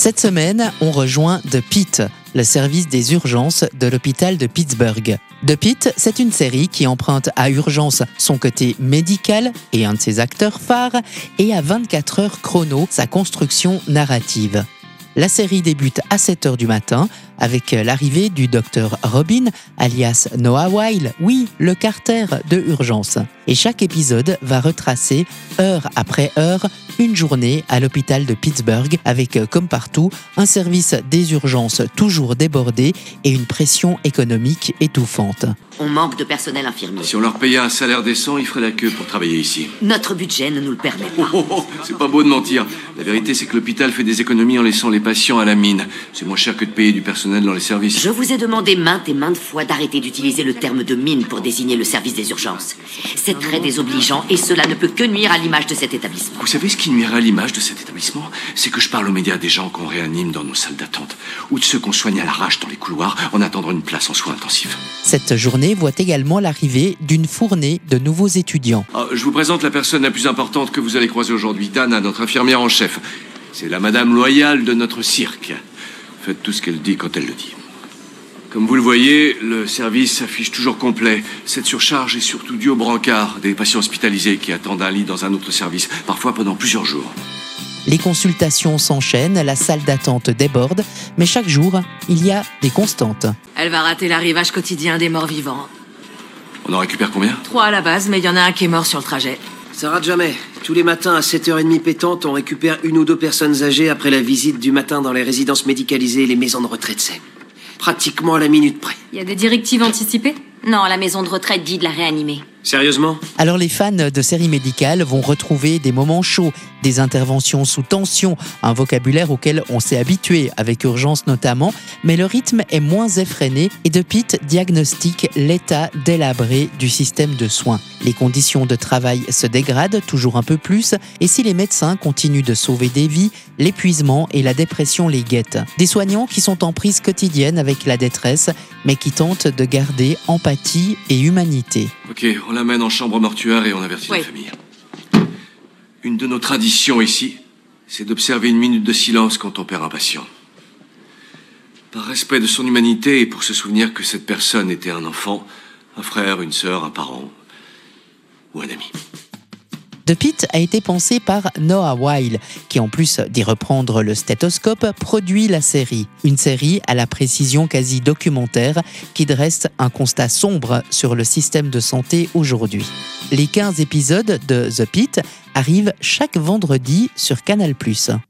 Cette semaine, on rejoint The Pit, le service des urgences de l'hôpital de Pittsburgh. The Pit, c'est une série qui emprunte à Urgence son côté médical et un de ses acteurs phares, et à 24 heures chrono sa construction narrative. La série débute à 7h du matin avec l'arrivée du docteur Robin, alias Noah Wyle, oui, le Carter de Urgence. Et chaque épisode va retracer, heure après heure, une journée à l'hôpital de Pittsburgh avec, comme partout, un service des urgences toujours débordé et une pression économique étouffante. On manque de personnel infirmier. Si on leur payait un salaire décent, ils feraient la queue pour travailler ici. Notre budget ne nous le permet pas. C'est pas beau de mentir. La vérité, c'est que l'hôpital fait des économies en laissant les patients à la mine. C'est moins cher que de payer du personnel dans les services. Je vous ai demandé maintes et maintes fois d'arrêter d'utiliser le terme de mine pour désigner le service des urgences. C'est très désobligeant et cela ne peut que nuire à l'image de cet établissement. Vous savez ce qui nuirait à l'image de cet établissement? C'est que je parle aux médias des gens qu'on réanime dans nos salles d'attente, ou de ceux qu'on soigne à l'arrache dans les couloirs en attendant une place en soins intensifs. Cette journée voit également l'arrivée d'une fournée de nouveaux étudiants. Je vous présente la personne la plus importante que vous allez croiser aujourd'hui, Dana, notre infirmière en chef. C'est la madame loyale de notre cirque. Faites tout ce qu'elle dit quand elle le dit. Comme vous le voyez, le service s'affiche toujours complet. Cette surcharge est surtout due au brancard des patients hospitalisés qui attendent un lit dans un autre service, parfois pendant plusieurs jours. Les consultations s'enchaînent, la salle d'attente déborde, mais chaque jour, il y a des constantes. Elle va rater l'arrivage quotidien des morts vivants. On en récupère combien? 3 à la base, mais il y en a un qui est mort sur le trajet. Ça rate jamais. Tous les matins à 7h30 pétantes, on récupère 1 ou 2 personnes âgées après la visite du matin dans les résidences médicalisées et les maisons de retraite. C'est pratiquement à la minute près. Il y a des directives anticipées? Non, la maison de retraite dit de la réanimer. Sérieusement? Alors les fans de séries médicales vont retrouver des moments chauds, des interventions sous tension, un vocabulaire auquel on s'est habitué avec Urgence notamment, mais le rythme est moins effréné et The Pit diagnostique l'état délabré du système de soins. Les conditions de travail se dégradent toujours un peu plus et si les médecins continuent de sauver des vies, l'épuisement et la dépression les guettent. Des soignants qui sont en prise quotidienne avec la détresse, mais qui tentent de garder empathie et humanité. Ok, on l'amène en chambre mortuaire et on avertit la famille. Une de nos traditions ici, c'est d'observer 1 minute de silence quand on perd un patient. Par respect de son humanité et pour se souvenir que cette personne était un enfant, un frère, une sœur, un parent ou un ami. The Pit a été pensé par Noah Wyle, qui en plus d'y reprendre le stéthoscope, produit la série. Une série à la précision quasi documentaire qui dresse un constat sombre sur le système de santé aujourd'hui. Les 15 épisodes de The Pit arrivent chaque vendredi sur Canal+.